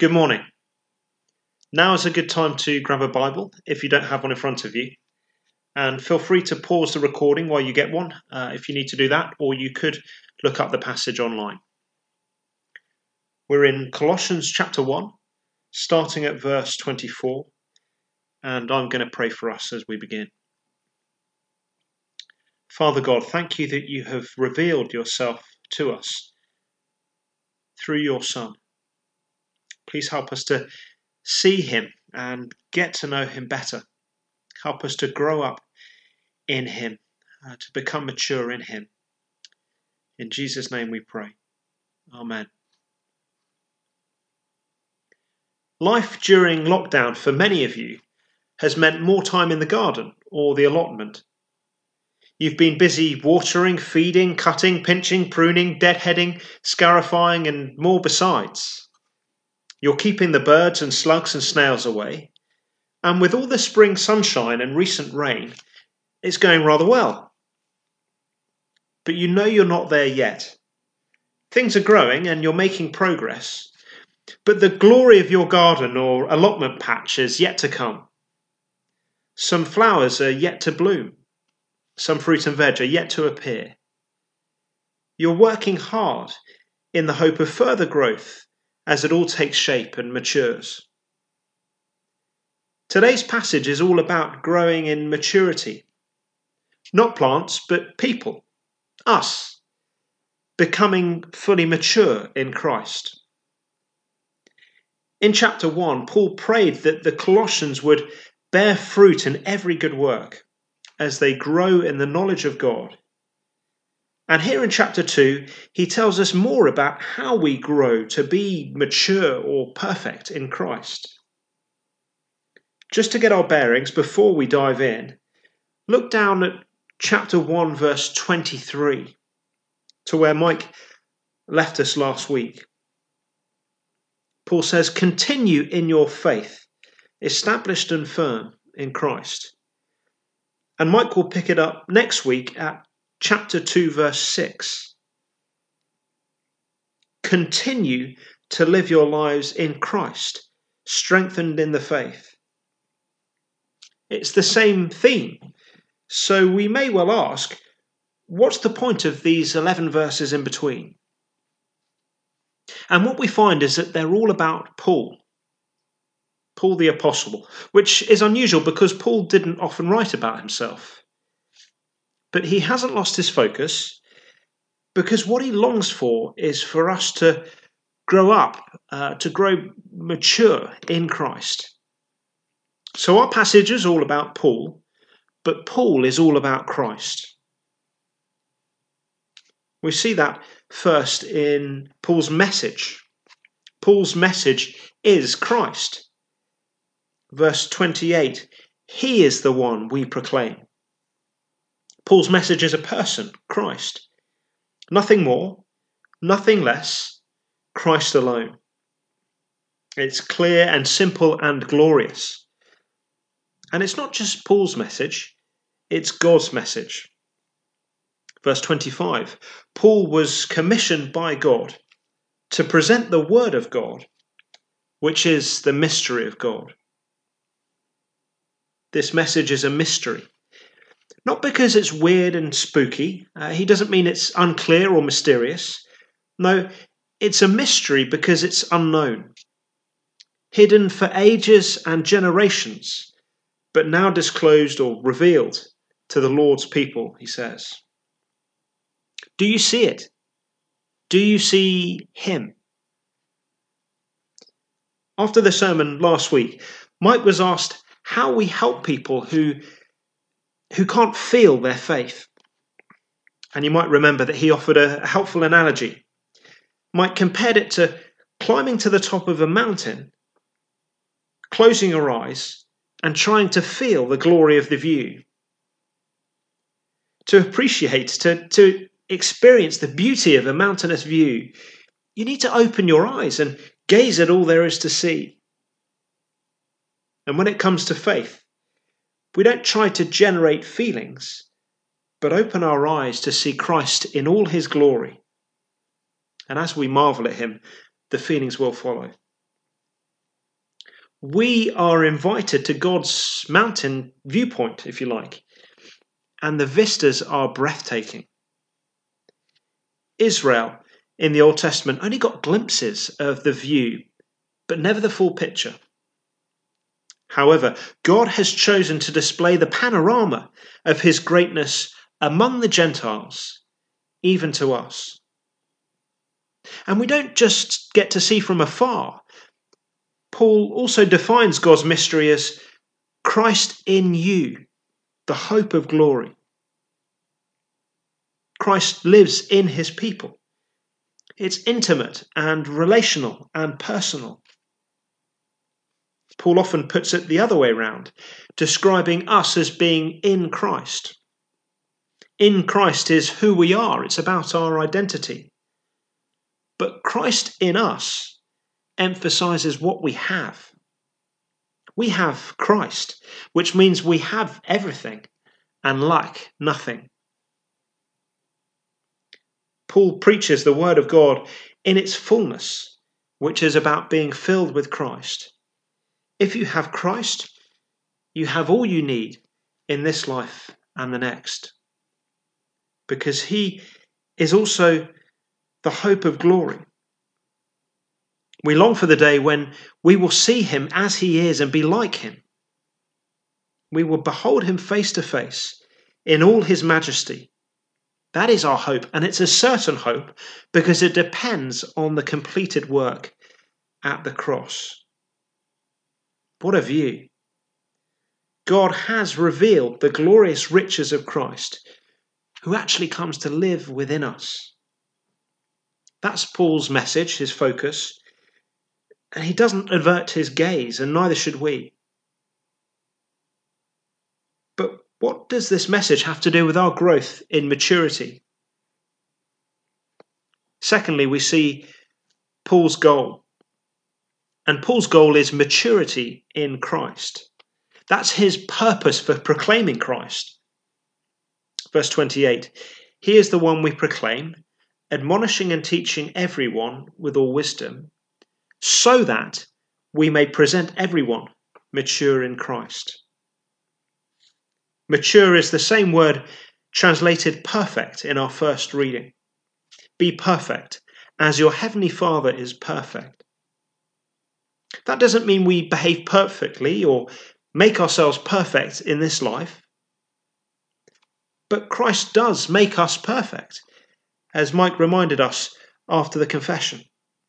Good morning. Now is a good time to grab a Bible if you don't have one in front of you. And feel free to pause the recording while you get one if you need to do that, or you could look up the passage online. We're in Colossians chapter 1, starting at verse 24, and I'm going to pray for us as we begin. Father God, thank you that you have revealed yourself to us through your Son. Please help us to see him and get to know him better. Help us to grow up in him, to become mature in him. In Jesus' name we pray. Amen. Life during lockdown for many of you has meant more time in the garden or the allotment. You've been busy watering, feeding, cutting, pinching, pruning, deadheading, scarifying, and more besides. You're keeping the birds and slugs and snails away. And with all the spring sunshine and recent rain, it's going rather well. But you know you're not there yet. Things are growing and you're making progress. But the glory of your garden or allotment patch is yet to come. Some flowers are yet to bloom. Some fruit and veg are yet to appear. You're working hard in the hope of further growth as it all takes shape and matures. Today's passage is all about growing in maturity. Not plants, but people. Us. Becoming fully mature in Christ. In chapter 1, Paul prayed that the Colossians would bear fruit in every good work as they grow in the knowledge of God. And here in chapter 2, he tells us more about how we grow to be mature or perfect in Christ. Just to get our bearings before we dive in, look down at chapter 1, verse 23, to where Mike left us last week. Paul says, "Continue in your faith, established and firm in Christ." And Mike will pick it up next week at chapter 2, verse 6. Continue to live your lives in Christ, strengthened in the faith. It's the same theme. So we may well ask, what's the point of these 11 verses in between? And what we find is that they're all about Paul the Apostle, which is unusual because Paul didn't often write about himself. But he hasn't lost his focus because what he longs for is for us to grow up, to grow mature in Christ. So our passage is all about Paul, but Paul is all about Christ. We see that first in Paul's message. Paul's message is Christ. Verse 28, he is the one we proclaim. Paul's message is a person, Christ. Nothing more, nothing less, Christ alone. It's clear and simple and glorious. And it's not just Paul's message, it's God's message. Verse 25, Paul was commissioned by God to present the word of God, which is the mystery of God. This message is a mystery. Not because it's weird and spooky. He doesn't mean it's unclear or mysterious. No, it's a mystery because it's unknown. Hidden for ages and generations, but now disclosed or revealed to the Lord's people, he says. Do you see it? Do you see him? After the sermon last week, Mike was asked how we help people who can't feel their faith. And you might remember that he offered a helpful analogy. Mike compared it to climbing to the top of a mountain, closing your eyes, and trying to feel the glory of the view. To appreciate, to experience the beauty of a mountainous view, you need to open your eyes and gaze at all there is to see. And when it comes to faith, we don't try to generate feelings, but open our eyes to see Christ in all his glory. And as we marvel at him, the feelings will follow. We are invited to God's mountain viewpoint, if you like, and the vistas are breathtaking. Israel in the Old Testament only got glimpses of the view, but never the full picture. However, God has chosen to display the panorama of his greatness among the Gentiles, even to us. And we don't just get to see from afar. Paul also defines God's mystery as Christ in you, the hope of glory. Christ lives in his people. It's intimate and relational and personal. Paul often puts it the other way around, describing us as being in Christ. In Christ is who we are. It's about our identity. But Christ in us emphasizes what we have. We have Christ, which means we have everything and lack nothing. Paul preaches the word of God in its fullness, which is about being filled with Christ. If you have Christ, you have all you need in this life and the next, because he is also the hope of glory. We long for the day when we will see him as he is and be like him. We will behold him face to face in all his majesty. That is our hope, and it's a certain hope because it depends on the completed work at the cross. What a view! God has revealed the glorious riches of Christ, who actually comes to live within us. That's Paul's message, his focus, and he doesn't avert his gaze, and neither should we. But what does this message have to do with our growth in maturity? Secondly, we see Paul's goal. And Paul's goal is maturity in Christ. That's his purpose for proclaiming Christ. Verse 28, he is the one we proclaim, admonishing and teaching everyone with all wisdom, so that we may present everyone mature in Christ. Mature is the same word translated perfect in our first reading. Be perfect, as your heavenly Father is perfect. That doesn't mean we behave perfectly or make ourselves perfect in this life. But Christ does make us perfect, as Mike reminded us after the confession.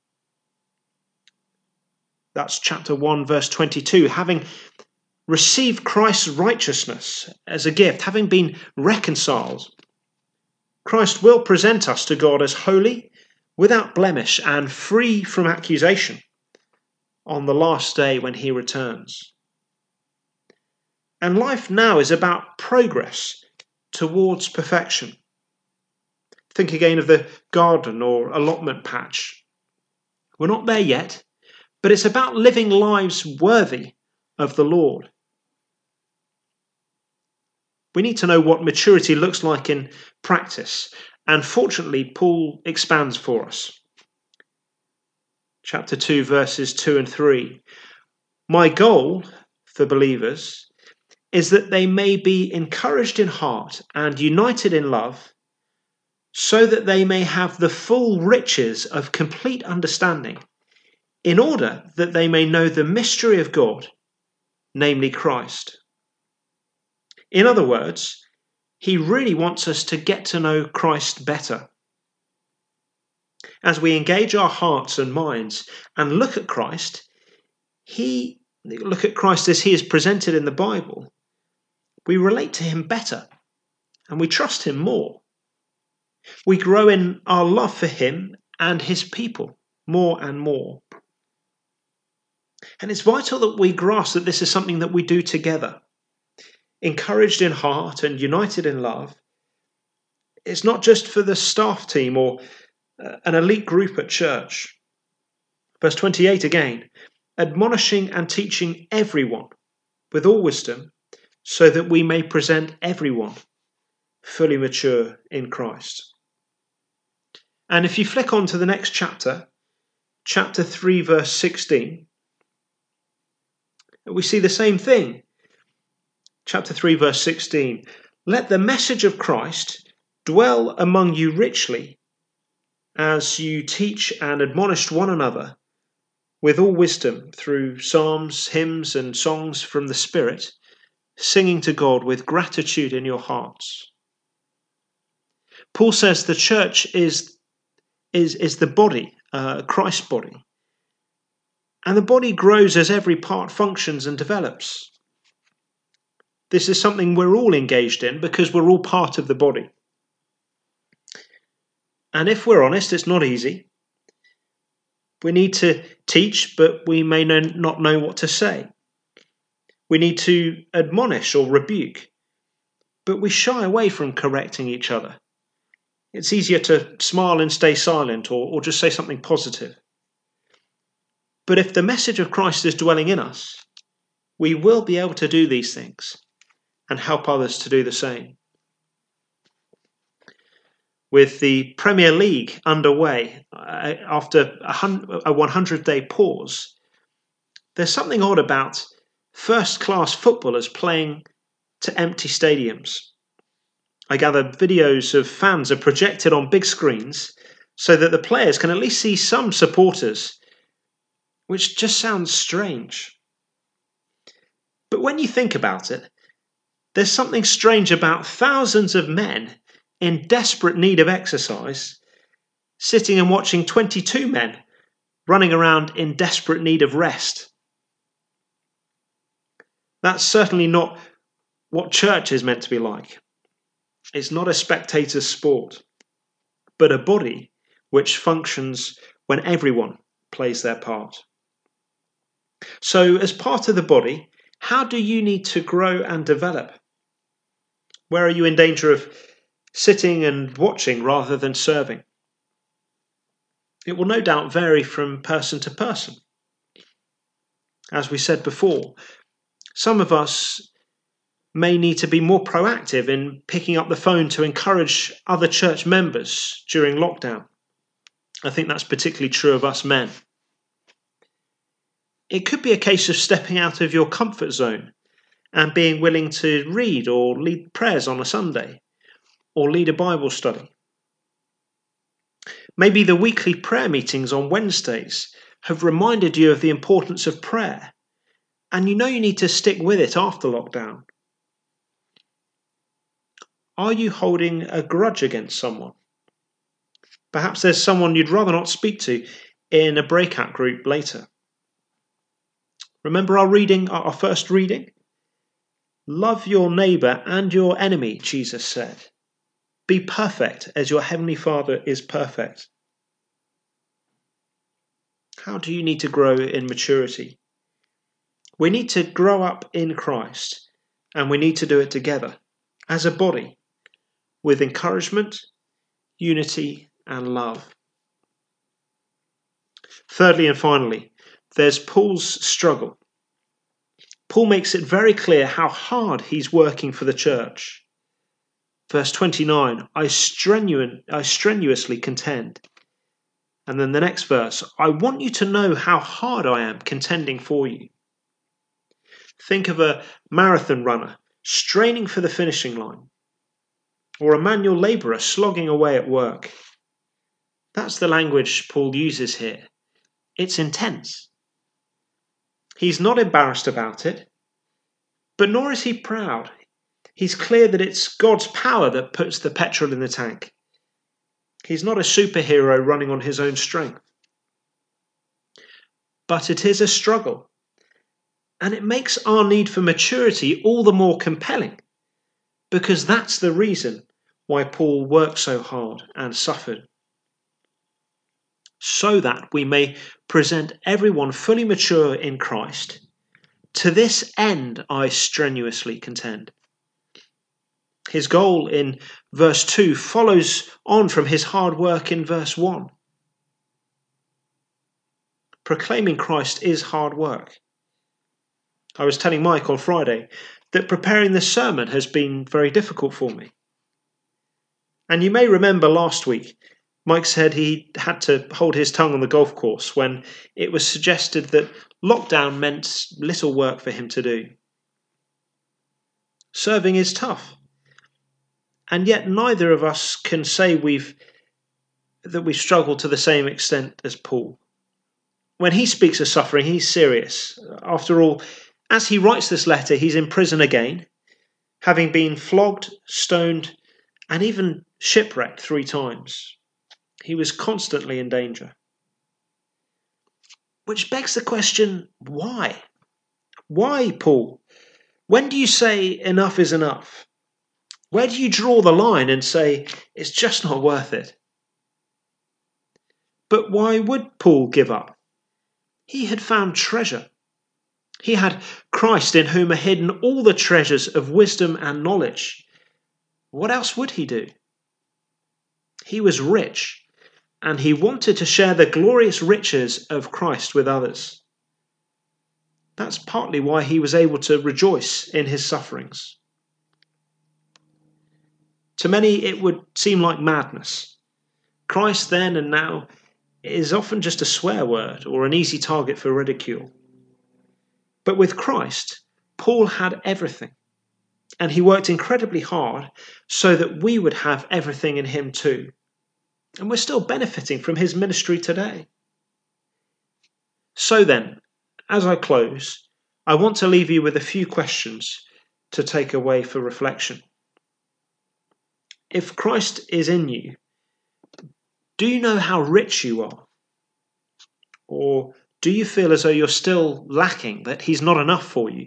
That's chapter 1, verse 22. Having received Christ's righteousness as a gift, having been reconciled, Christ will present us to God as holy, without blemish, and free from accusation on the last day when he returns. And life now is about progress towards perfection. Think again of the garden or allotment patch. We're not there yet, but it's about living lives worthy of the Lord. We need to know what maturity looks like in practice, and fortunately, Paul expands for us. Chapter 2, verses 2 and 3. My goal for believers is that they may be encouraged in heart and united in love, so that they may have the full riches of complete understanding, in order that they may know the mystery of God, namely Christ. In other words, he really wants us to get to know Christ better. As we engage our hearts and minds and look at Christ as he is presented in the Bible, we relate to him better and we trust him more. We grow in our love for him and his people more and more. And it's vital that we grasp that this is something that we do together. Encouraged in heart and united in love. It's not just for the staff team or an elite group at church. Verse 28 again, admonishing and teaching everyone with all wisdom, so that we may present everyone fully mature in Christ. And if you flick on to the next chapter, chapter 3, verse 16, we see the same thing. Chapter 3, verse 16. Let the message of Christ dwell among you richly as you teach and admonish one another with all wisdom through psalms, hymns, and songs from the Spirit, singing to God with gratitude in your hearts. Paul says the church is the body, Christ's body. And the body grows as every part functions and develops. This is something we're all engaged in because we're all part of the body. And if we're honest, it's not easy. We need to teach, but we may not know what to say. We need to admonish or rebuke, but we shy away from correcting each other. It's easier to smile and stay silent or just say something positive. But if the message of Christ is dwelling in us, we will be able to do these things and help others to do the same. With the Premier League underway after a 100-day pause, there's something odd about first-class footballers playing to empty stadiums. I gather videos of fans are projected on big screens so that the players can at least see some supporters, which just sounds strange. But when you think about it, there's something strange about thousands of men in desperate need of exercise sitting and watching 22 men running around in desperate need of rest. That's certainly not what church is meant to be like. It's not a spectator sport, but a body which functions when everyone plays their part. So, as part of the body, how do you need to grow and develop? Where are you in danger of sitting and watching rather than serving? It will no doubt vary from person to person. As we said before, some of us may need to be more proactive in picking up the phone to encourage other church members during lockdown. I think that's particularly true of us men. It could be a case of stepping out of your comfort zone and being willing to read or lead prayers on a Sunday or lead a Bible study. Maybe the weekly prayer meetings on Wednesdays have reminded you of the importance of prayer, and you know you need to stick with it after lockdown. Are you holding a grudge against someone? Perhaps there's someone you'd rather not speak to in a breakout group later. Remember our first reading? Love your neighbour and your enemy, Jesus said. Be perfect as your heavenly Father is perfect. How do you need to grow in maturity? We need to grow up in Christ, and we need to do it together, as a body, with encouragement, unity, and love. Thirdly and finally, there's Paul's struggle. Paul makes it very clear how hard he's working for the church. Verse 29, I strenuously contend. And then the next verse, I want you to know how hard I am contending for you. Think of a marathon runner straining for the finishing line, or a manual labourer slogging away at work. That's the language Paul uses here. It's intense. He's not embarrassed about it, but nor is he proud. He's clear that it's God's power that puts the petrol in the tank. He's not a superhero running on his own strength. But it is a struggle, and it makes our need for maturity all the more compelling, because that's the reason why Paul worked so hard and suffered. So that we may present everyone fully mature in Christ. To this end I strenuously contend. His goal in verse 2 follows on from his hard work in verse 1. Proclaiming Christ is hard work. I was telling Mike on Friday that preparing this sermon has been very difficult for me. And you may remember last week, Mike said he had to hold his tongue on the golf course when it was suggested that lockdown meant little work for him to do. Serving is tough, and yet neither of us can say we've struggled to the same extent as Paul. When he speaks of suffering, he's serious. After all, as he writes this letter, he's in prison again, having been flogged, stoned, and even shipwrecked 3 times. He was constantly in danger. Which begs the question, why? Why, Paul? When do you say enough is enough? Where do you draw the line and say it's just not worth it? But why would Paul give up? He had found treasure. He had Christ in whom are hidden all the treasures of wisdom and knowledge. What else would he do? He was rich, and he wanted to share the glorious riches of Christ with others. That's partly why he was able to rejoice in his sufferings. To many, it would seem like madness. Christ then and now is often just a swear word or an easy target for ridicule. But with Christ, Paul had everything, and he worked incredibly hard so that we would have everything in him too. And we're still benefiting from his ministry today. So then, as I close, I want to leave you with a few questions to take away for reflection. If Christ is in you, do you know how rich you are? Or do you feel as though you're still lacking, that he's not enough for you?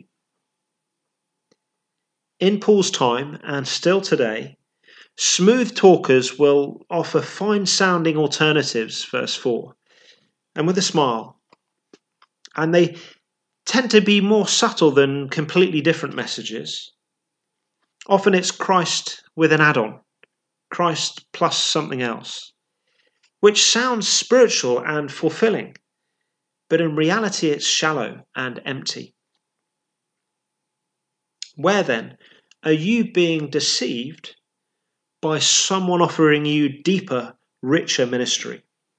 In Paul's time, and still today, smooth talkers will offer fine-sounding alternatives, verse 4, and with a smile. And they tend to be more subtle than completely different messages. Often it's Christ with an add-on, Christ plus something else, which sounds spiritual and fulfilling, but in reality it's shallow and empty. Where then are you being deceived by someone offering you deeper, richer ministry?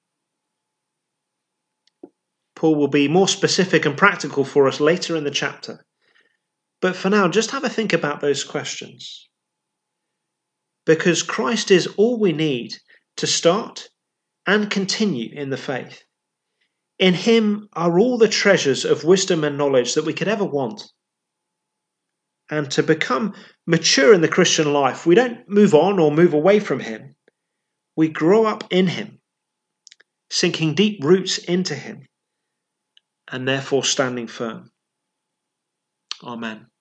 Paul will be more specific and practical for us later in the chapter. But for now, just have a think about those questions. Because Christ is all we need to start and continue in the faith. In him are all the treasures of wisdom and knowledge that we could ever want. And to become mature in the Christian life, we don't move on or move away from him. We grow up in him, sinking deep roots into him, and therefore standing firm. Amen.